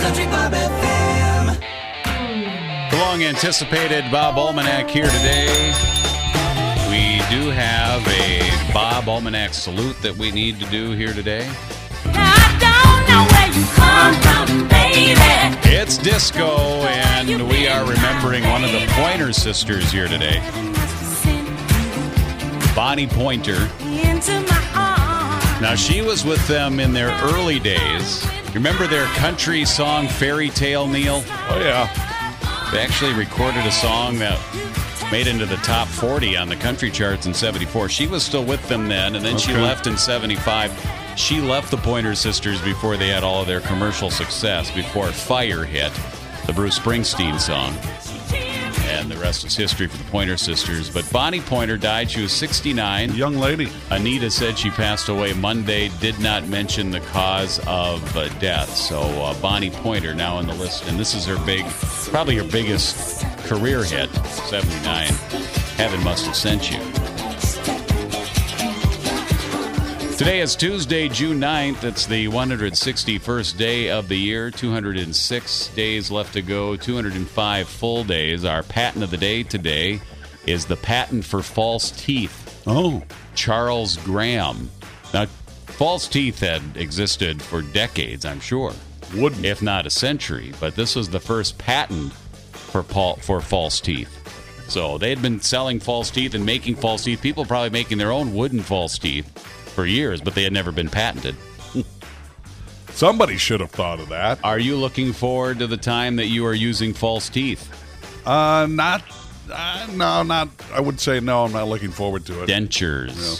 Country Bob FM. The long-anticipated Bob Almanac here today. We do have a Bob Almanac salute that we need to do here today. I don't know where you come from, baby. It's disco, and we are remembering one of the Pointer Sisters here today. Bonnie Pointer. Now, she was with them in their early days. You remember their country song, Fairy Tale, Neil? Oh, yeah. They actually recorded a song that made into the top 40 on the country charts in 74. She was still with them then, and then she left in 75. She left the Pointer Sisters before they had all of their commercial success, before Fire hit, the Bruce Springsteen song. And the rest is history for the Pointer Sisters. But Bonnie Pointer died. She was 69. Young lady. Anita said she passed away Monday, did not mention the cause of death. So Bonnie Pointer now on the list. And this is her probably her biggest career hit, 79. Heaven Must Have Sent You. Today is Tuesday, June 9th. It's the 161st day of the year. 206 days left to go. 205 full days. Our patent of the day today is the patent for false teeth. Oh. Charles Graham. Now, false teeth had existed for decades, I'm sure. Wouldn't. If not a century. But this was the first patent for false teeth. So they had been selling false teeth and making false teeth. People probably making their own wooden false teeth for years, but they had never been patented. Somebody should have thought of that. Are you looking forward to the time that you are using false teeth? Not. I would say no. I'm not looking forward to it. Dentures.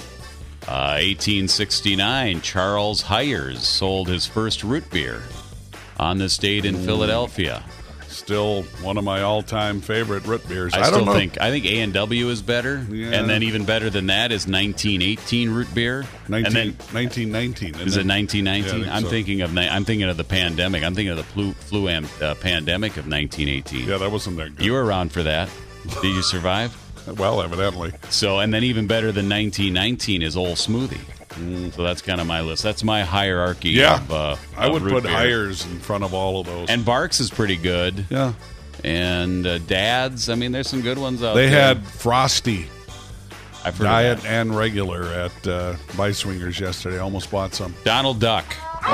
1869, Charles Hires sold his first root beer on this date in Philadelphia. Still one of my all-time favorite root beers. I think A&W is better, Yeah. and then even better than that is 1918 root beer. 1919. Is it 1919? Yeah, I'm thinking of the pandemic. I'm thinking of the flu pandemic of 1918. Yeah, that wasn't that good. You were around for that. Did you survive? Well, evidently. So, and then even better than 1919 is Old Smoothie. So that's kind of my list. That's my hierarchy. Yeah, of I would root put beer. Hires in front of all of those. And Barks is pretty good. Yeah. And Dad's, I mean, there's some good ones out there. They had Frosty, I've heard diet of that. and regular, at Byswingers yesterday. Almost bought some. Donald Duck.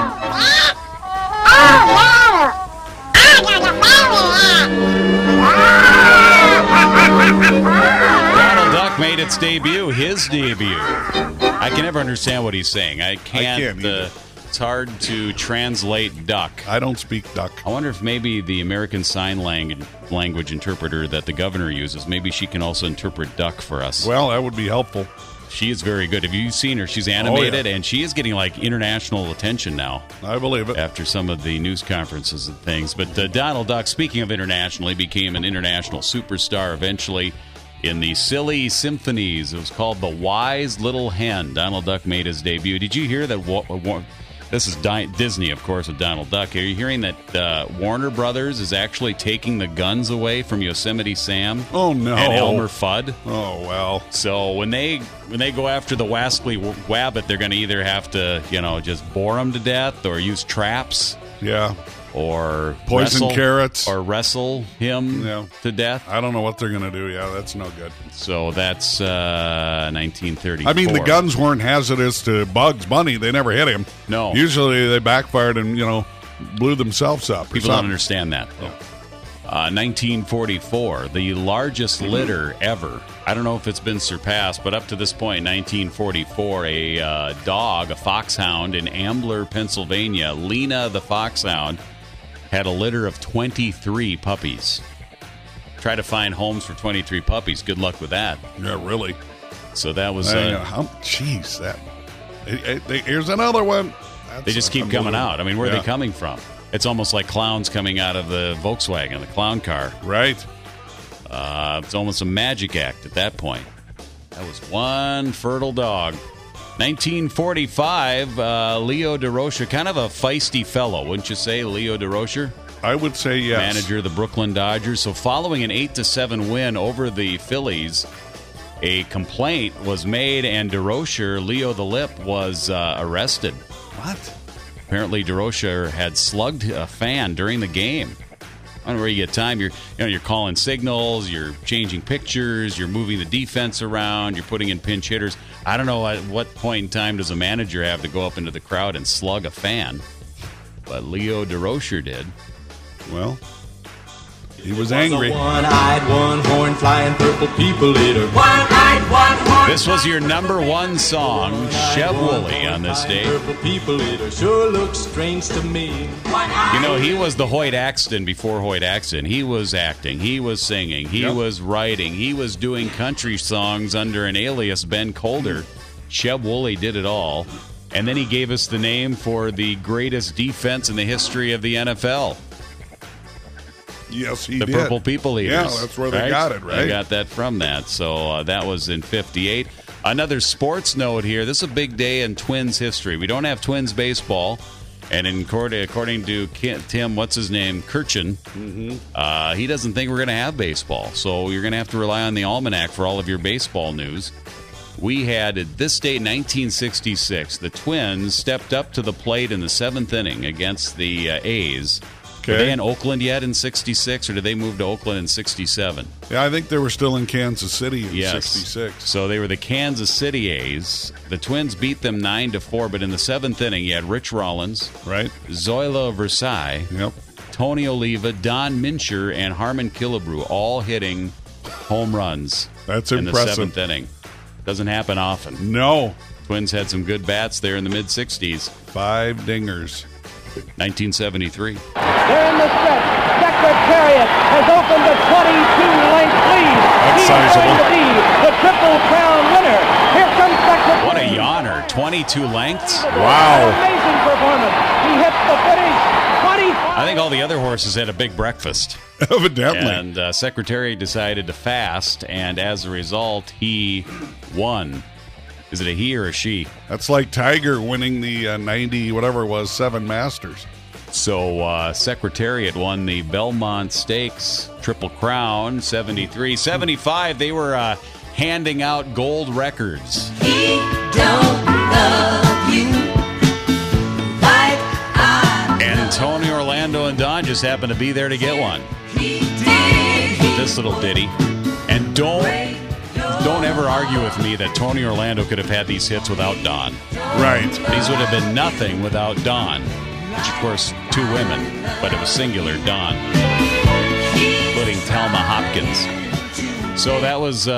Donald Duck made its debut, his debut. I can never understand what he's saying. I can't either. it's hard to translate duck. I don't speak duck. I wonder if maybe the American Sign Language interpreter that the governor uses, maybe she can also interpret duck for us. Well, that would be helpful. She is very good. Have you seen her? She's animated, and she is getting like international attention now. I believe it. After some of the news conferences and things. But Donald Duck, speaking of internationally, became an international superstar eventually in the silly symphonies. It was called The Wise Little Hen. Donald Duck made his debut. Did you hear that? This is Disney, of course, with Donald Duck. Are you hearing that Warner Brothers is actually taking the guns away from Yosemite Sam? Oh, no. And Elmer Fudd? Oh, well. So when they go after the Wascally Wabbit, they're going to either have to, just bore him to death or use traps. Yeah. Or poison carrots. Or wrestle him to death. I don't know what they're going to do. Yeah, that's no good. So that's 1934. I mean, the guns weren't hazardous to Bugs Bunny. They never hit him. No. Usually they backfired and, blew themselves up. People don't understand that. Yeah. 1944, the largest litter ever. I don't know if it's been surpassed, but up to this point, 1944, a dog, a foxhound in Ambler, Pennsylvania, Lena the foxhound, had a litter of 23 puppies. Try to find homes for 23 puppies. Good luck with that. Yeah, really. So that was... Jeez, here's another one. They just keep coming out. I mean, where are they coming from? It's almost like clowns coming out of the Volkswagen, the clown car. Right. It's almost a magic act at that point. That was one fertile dog. 1945, Leo DeRocher, kind of a feisty fellow, wouldn't you say, Leo DeRocher? I would say yes. Manager of the Brooklyn Dodgers. So following an 8-7 win over the Phillies, a complaint was made, and DeRocher, Leo the Lip, was arrested. What? Apparently, DeRocher had slugged a fan during the game. I don't know where you get time. You're calling signals, you're changing pictures, you're moving the defense around, you're putting in pinch hitters. I don't know at what point in time does a manager have to go up into the crowd and slug a fan, but Leo DeRocher did. Well, he was angry. One-eyed, one-horn, flying purple people eater. One-eyed, one-horn. This was your number one song, Chev Woolley, on this day. Purple people eater sure looks strange to me. You know, he was the Hoyt Axton before Hoyt Axton. He was acting, he was singing, he was writing, he was doing country songs under an alias, Ben Colder. Chev Woolley did it all. And then he gave us the name for the greatest defense in the history of the NFL. Yes, he did. The Purple People Eaters. Yeah, that's where they got it, right? They got that from that. So that was in 58. Another sports note here. This is a big day in Twins history. We don't have Twins baseball. And according to Tim, what's his name, Kirchin, he doesn't think we're going to have baseball. So you're going to have to rely on the Almanac for all of your baseball news. We had, at this date, 1966, the Twins stepped up to the plate in the 7th inning against the A's. Were they in Oakland yet in 66, or did they move to Oakland in 67? Yeah, I think they were still in Kansas City in 66. So they were the Kansas City A's. The Twins beat them 9-4, but in the 7th inning, you had Rich Rollins, right? Zoilo Versailles, Tony Oliva, Don Mincher, and Harmon Killebrew, all hitting home runs. That's in impressive. the 7th inning. Doesn't happen often. No. Twins had some good bats there in the mid-60s. 5 dingers. 1973. They're in the stretch. Secretariat has opened a 22-length lead. He's going to be the Triple Crown winner. Here comes Secretariat. What a yawner. 22 lengths. Wow. Amazing performance. He hits the finish. 25. I think all the other horses had a big breakfast. Evidently. And Secretariat decided to fast, and as a result, he won. Is it a he or a she? That's like Tiger winning the 90, whatever it was, 7 Masters. So Secretariat won the Belmont Stakes, Triple Crown, 73. 75, they were handing out gold records. He don't love you like I And Tony Orlando and Don just happened to be there to get one. he did. This little ditty. And don't ever argue with me that Tony Orlando could have had these hits without Don. Right. These would have been nothing without Don. Which, of course, 2 women, but it was singular, Don. Including Thelma Hopkins. So that was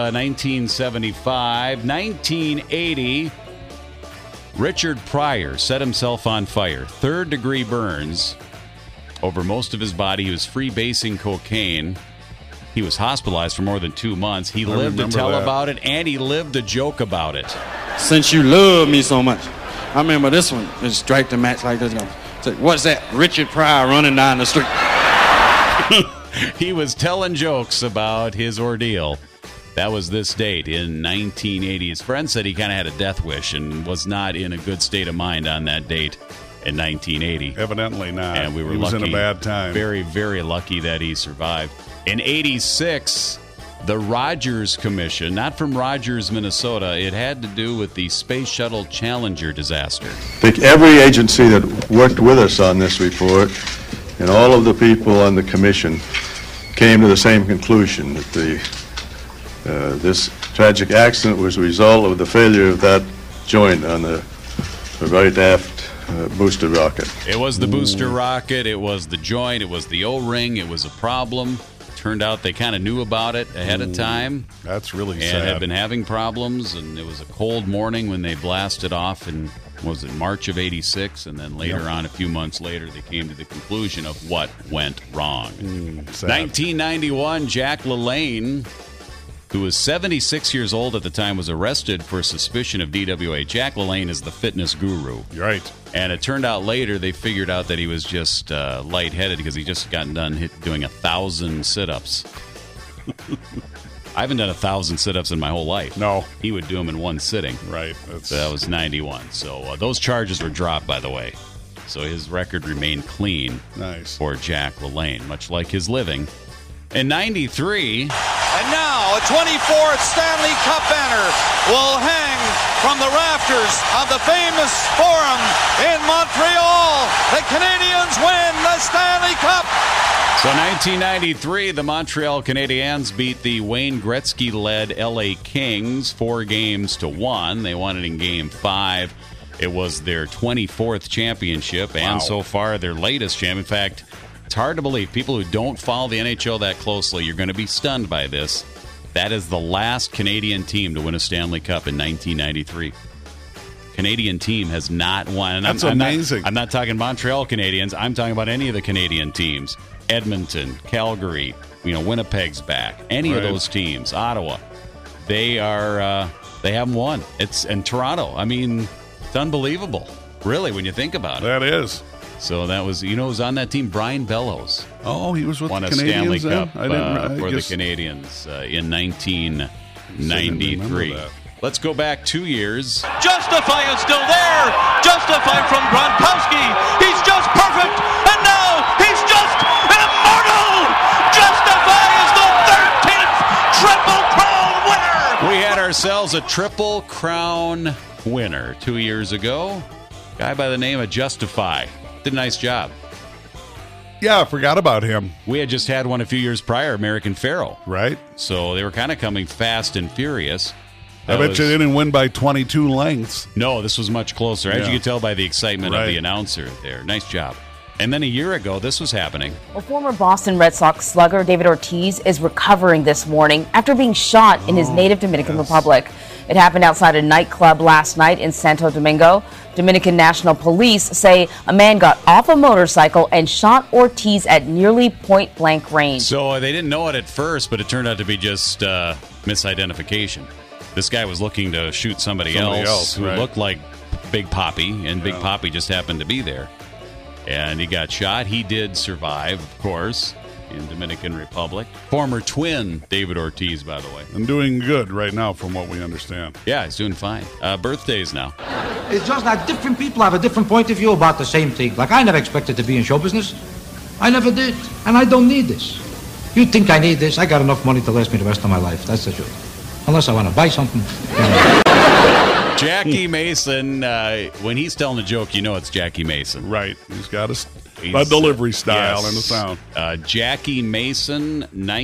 1975. 1980, Richard Pryor set himself on fire. 3rd-degree burns over most of his body. He was freebasing cocaine. He was hospitalized for more than 2 months. He lived to tell about it, and he lived to joke about it. Since you love me so much. I remember this one. It strike the match like this. Say, what's that? Richard Pryor running down the street. He was telling jokes about his ordeal. That was this date in 1980. His friend said he kind of had a death wish and was not in a good state of mind on that date in 1980. Evidently not. And we were he was lucky, in a bad time. Very, very lucky that he survived. In 86, the Rogers Commission, not from Rogers, Minnesota, it had to do with the Space Shuttle Challenger disaster. I think every agency that worked with us on this report and all of the people on the commission came to the same conclusion that this tragic accident was a result of the failure of that joint on the right aft booster rocket. It was the booster rocket, it was the joint, it was the O-ring, it was a problem. Turned out they kind of knew about it ahead of time. That's really sad. sad. And had been having problems, and it was a cold morning when they blasted off in, was it March of 86? And then later on, a few months later, they came to the conclusion of what went wrong. 1991, Jack LaLanne, who was 76 years old at the time, was arrested for suspicion of DWA. Jack LaLanne is the fitness guru. Right. And it turned out later they figured out that he was just lightheaded because he just gotten done doing 1,000 sit-ups. I haven't done 1,000 sit-ups in my whole life. No. He would do them in one sitting. Right. So that was 91. So those charges were dropped, by the way. So his record remained clean. Nice. For Jack LaLanne, much like his living. In 93... And now The 24th Stanley Cup banner will hang from the rafters of the famous Forum in Montreal. The Canadiens win the Stanley Cup. So 1993, the Montreal Canadiens beat the Wayne Gretzky-led LA Kings 4-1. They won it in Game 5. It was their 24th championship, and so far their latest champion. In fact, it's hard to believe. People who don't follow the NHL that closely, you're going to be stunned by this. That is the last Canadian team to win a Stanley Cup in 1993. Canadian team has not won. That's amazing. I'm not talking Montreal Canadiens. I'm talking about any of the Canadian teams. Edmonton, Calgary, Winnipeg's back. Any of those teams, Ottawa, they haven't won. And Toronto. I mean, it's unbelievable, really, when you think about it. That is. So that was, who's on that team? Brian Bellows. Oh, he was with won the a Canadiens. Stanley Cup for the Canadiens in 1993. Let's go back 2 years. Justify is still there. Justify from Gronkowski. He's just perfect. And now he's just immortal. Justify is the 13th Triple Crown winner. We had ourselves a Triple Crown winner 2 years ago. Guy by the name of Justify. Did a nice job. Yeah, I forgot about him. We had just had one a few years prior, American Pharoah. Right. So they were kind of coming fast and furious. I bet you they didn't win by 22 lengths. No, this was much closer. As you could tell by the excitement of the announcer there. Nice job. And then a year ago, this was happening. Well, former Boston Red Sox slugger David Ortiz is recovering this morning after being shot in his native Dominican Republic. It happened outside a nightclub last night in Santo Domingo. Dominican National Police say a man got off a motorcycle and shot Ortiz at nearly point-blank range. So they didn't know it at first, but it turned out to be just misidentification. This guy was looking to shoot somebody else who looked like Big Papi, and Big Papi just happened to be there. And he got shot. He did survive, of course, in Dominican Republic. Former twin David Ortiz, by the way. And doing good right now, from what we understand. Yeah, he's doing fine. Birthdays now. It's just that different people have a different point of view about the same thing. Like, I never expected to be in show business. I never did. And I don't need this. You think I need this? I got enough money to last me the rest of my life. That's the truth. Unless I want to buy something. Jackie Mason, when he's telling a joke, you know it's Jackie Mason. Right. He's got a delivery style and a sound. Jackie Mason,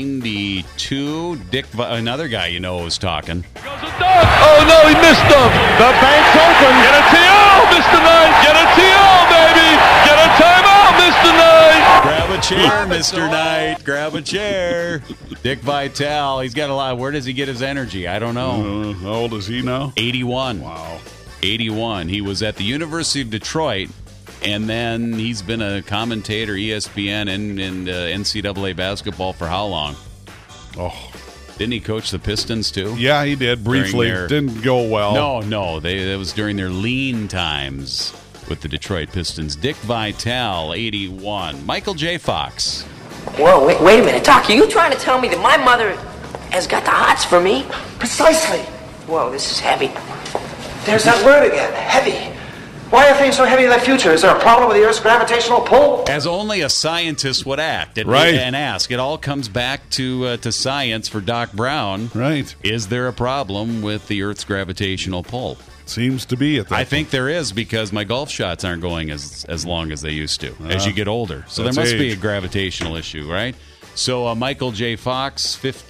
92. Another guy you know was talking. Oh, no, he missed him. The bank's open. Get a TO, Mr. Knight. Get a TO, baby. Get a timeout, Mr. Knight. Grab a chair, Mr. Knight. Grab a chair. Dick Vitale. He's got a lot. Where does he get his energy? I don't know. How old is he now? 81. Wow. 81. He was at the University of Detroit, and then he's been a commentator, ESPN, and NCAA basketball for how long? Oh. Didn't he coach the Pistons, too? Yeah, he did, briefly. Didn't go well. No. It was during their lean times with the Detroit Pistons. Dick Vitale, 81. Michael J. Fox. Whoa, wait a minute. Doc, are you trying to tell me that my mother has got the hots for me? Precisely. Whoa, this is heavy. There's that word again, heavy. Why are things so heavy in the future? Is there a problem with the Earth's gravitational pull? As only a scientist would act and ask. It all comes back to science for Doc Brown. Right. Is there a problem with the Earth's gravitational pull? Seems to be at that I think there is, because my golf shots aren't going as long as they used to as you get older. So there must be a gravitational issue, right? So Michael J. Fox,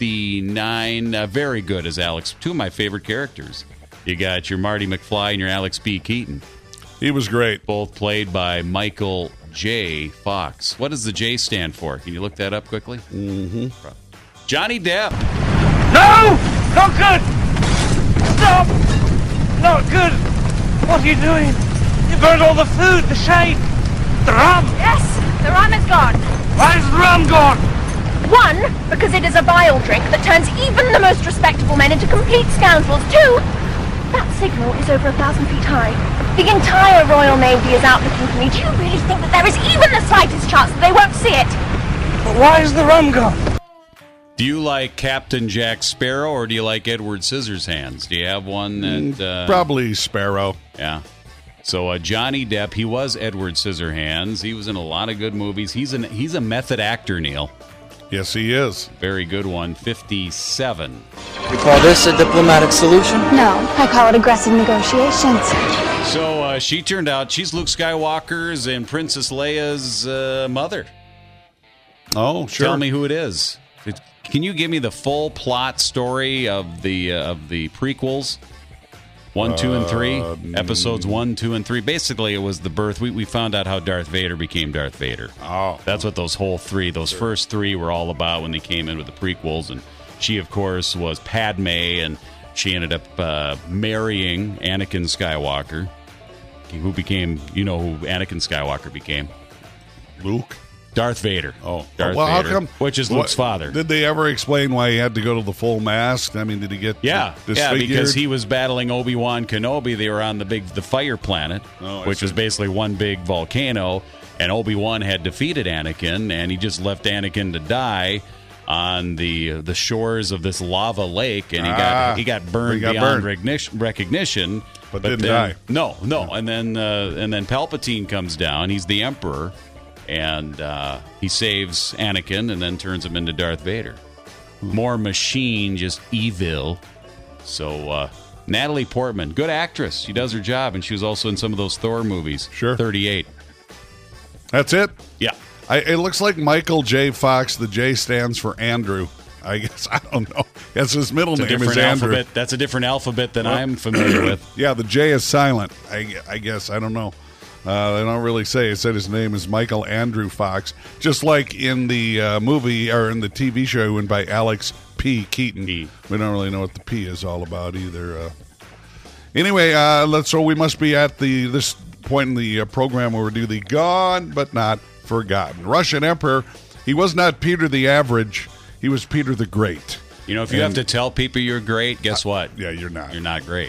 59, very good as Alex. Two of my favorite characters. You got your Marty McFly and your Alex B. Keaton. He was great. Both played by Michael J. Fox. What does the J stand for? Can you look that up quickly? Mm-hmm. Johnny Depp. No! Not good! Stop! Not good! What are you doing? You burned all the food, the shade, the rum! Yes, the rum is gone. Why is the rum gone? One, because it is a vile drink that turns even the most respectable men into complete scoundrels. Two, that signal is over 1,000 feet high. The entire Royal Navy is out looking for me. Do you really think that there is even the slightest chance that they won't see it? But why is the rum gone? Do you like Captain Jack Sparrow, or do you like Edward Scissorhands? Do you have one that... Probably Sparrow. Yeah. So Johnny Depp, he was Edward Scissorhands. He was in a lot of good movies. He's a method actor, Neil. Yes, he is. Very good one, 57. You call this a diplomatic solution? No, I call it aggressive negotiations. So she turned out, she's Luke Skywalker's and Princess Leia's mother. Oh, sure. Tell me who it is. Can you give me the full plot story of the prequels? 1, 2, and 3? Episodes 1, 2, and 3. Basically, it was the birth. We found out how Darth Vader became Darth Vader. Oh. That's what those first 3 were all about when they came in with the prequels. And she, of course, was Padme, and she ended up marrying Anakin Skywalker, who became, who Anakin Skywalker became? Luke? Darth Vader. Oh, Darth well, Vader, how come? Which is Luke's father. Did they ever explain why he had to go to the full mask? I mean, did he get disfigured? Because he was battling Obi-Wan Kenobi. They were on the fire planet, which was basically one big volcano, and Obi-Wan had defeated Anakin, and he just left Anakin to die on the shores of this lava lake, and he got burned beyond recognition. But didn't die. No. And then Palpatine comes down. He's the Emperor. And he saves Anakin and then turns him into Darth Vader. More machine, just evil. So Natalie Portman, good actress. She does her job, and she was also in some of those Thor movies. Sure. 38. That's it? Yeah. It looks like Michael J. Fox. The J stands for Andrew. I guess. I don't know. That's his middle name is Andrew. Alphabet. That's a different alphabet than I'm familiar with. Yeah, the J is silent. I guess. I don't know. They don't really say. It said his name is Michael Andrew Fox, just like in the movie or in the TV show, he went by Alex P. Keaton. We don't really know what the P is all about either. Anyway, so we must be at this point in the program where we do the Gone But Not Forgotten. Russian Emperor, he was not Peter the Average, he was Peter the Great. If you have to tell people you're great, guess what? Yeah, you're not. You're not great.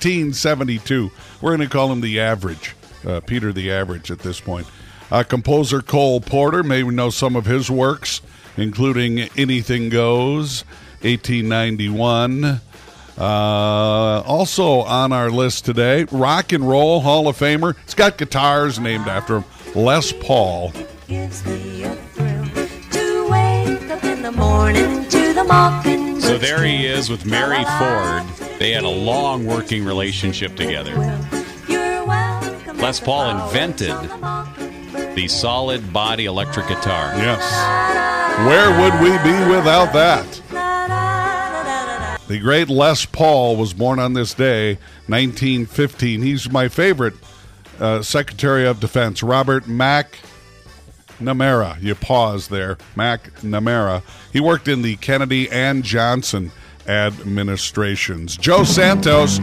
1672. We're going to call him the Average. Peter the Average at this point. Composer Cole Porter, may know some of his works, including Anything Goes, 1891. Also on our list today, Rock and Roll Hall of Famer. It's got guitars named after him, Les Paul. Gives me a thrill to wake up in the morning to the mockingbird. So there he is with Mary Ford. They had a long working relationship together. Les Paul invented the solid body electric guitar. Yes. Where would we be without that? The great Les Paul was born on this day, 1915. He's my favorite Secretary of Defense, Robert McNamara. You pause there. McNamara. He worked in the Kennedy and Johnson administrations. Joe Santos.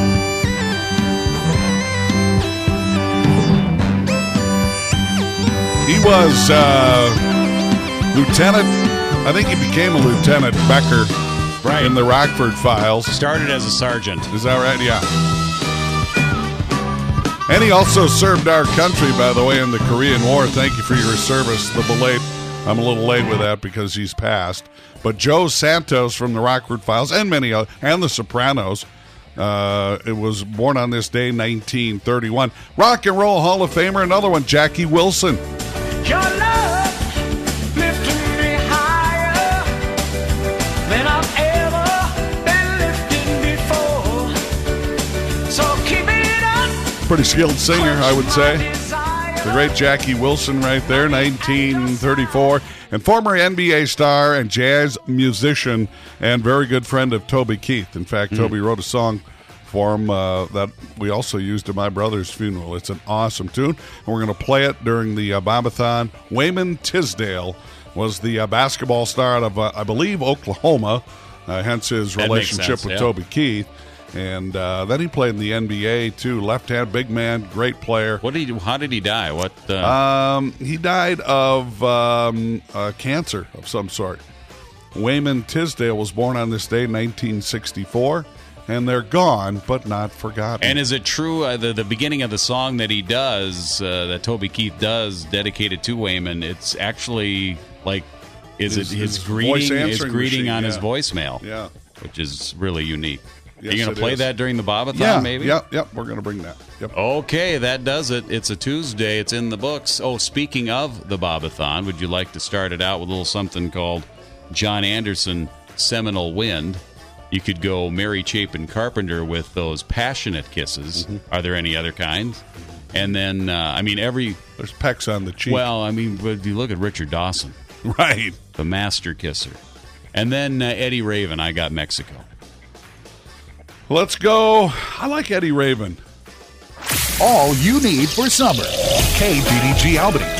He was lieutenant. I think he became a lieutenant Becker in the Rockford Files. Started as a sergeant. Is that right? Yeah. And he also served our country, by the way, in the Korean War. Thank you for your service. I'm a little late with that because he's passed. But Joe Santos from the Rockford Files and many others, and the Sopranos. It was born on this day, 1931. Rock and Roll Hall of Famer, another one, Jackie Wilson. Your love lifting me higher than I've ever been lifted before. So keep it up. Pretty skilled singer, I would say. The great Jackie Wilson right there, 1934. And former NBA star and jazz musician and very good friend of Toby Keith. In fact, Toby wrote a song for him that we also used at my brother's funeral. It's an awesome tune, and we're going to play it during the Bobathon. Wayman Tisdale was the basketball star out of, I believe, Oklahoma, hence his relationship with Toby Keith. And then he played in the NBA, too. Left-hand, big man, great player. How did he die? He died of cancer of some sort. Wayman Tisdale was born on this day, 1964. And they're gone, but not forgotten. And is it true, the beginning of the song that he does, that Toby Keith does, dedicated to Wayman, it's actually like, his greeting on his voicemail. Yeah. Which is really unique. Yes, Are you going to play that during the Bobathon, Yeah, maybe? Yep. We're going to bring that. Yep. Okay, that does it. It's a Tuesday. It's in the books. Oh, speaking of the Bobathon, would you like to start it out with a little something called John Anderson, Seminole Wind? You could go Mary Chapin Carpenter with those passionate kisses. Mm-hmm. Are there any other kinds? And then, there's pecks on the cheek. Well, if you look at Richard Dawson. Right. The master kisser. And then Eddie Raven, I Got Mexico. Let's go. I like Eddie Raven. All you need for summer. KBDG Albany.